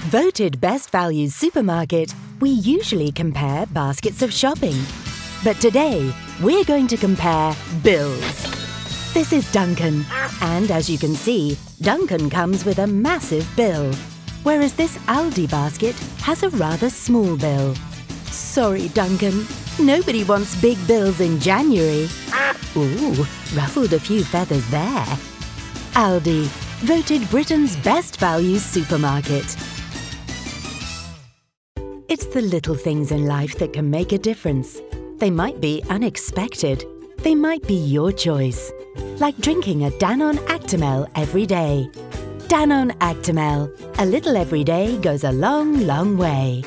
Voted Best Value Supermarket, we usually compare baskets of shopping. But today, we're going to compare bills. This is Duncan, and as you can see, Duncan comes with a massive bill, whereas this Aldi basket has a rather small bill. Sorry, Duncan, nobody wants big bills in January. Ooh, ruffled a few feathers there. Aldi, voted Britain's best value supermarket. It's the little things in life that can make a difference. They might be unexpected. They might be your choice. Like drinking a Danone Actimel every day. Danone Actimel. A little every day goes a long, long way.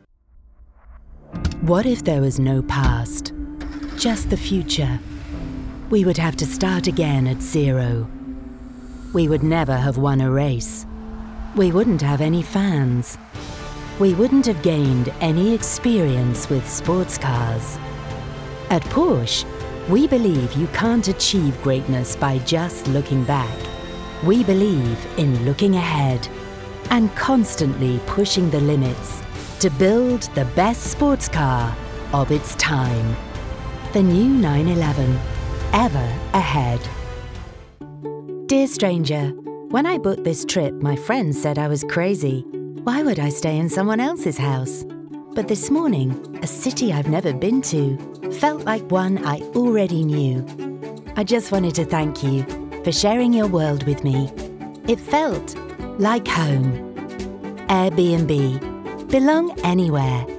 What if there was no past? Just the future? We would have to start again at zero. We would never have won a race. We wouldn't have any fans. We wouldn't have gained any experience with sports cars. At Porsche, we believe you can't achieve greatness by just looking back. We believe in looking ahead and constantly pushing the limits to build the best sports car of its time. The new 911, ever ahead. Dear stranger, when I booked this trip, my friends said I was crazy. Why would I stay in someone else's house? But this morning, a city I've never been to felt like one I already knew. I just wanted to thank you for sharing your world with me. It felt like home. Airbnb. Belong anywhere.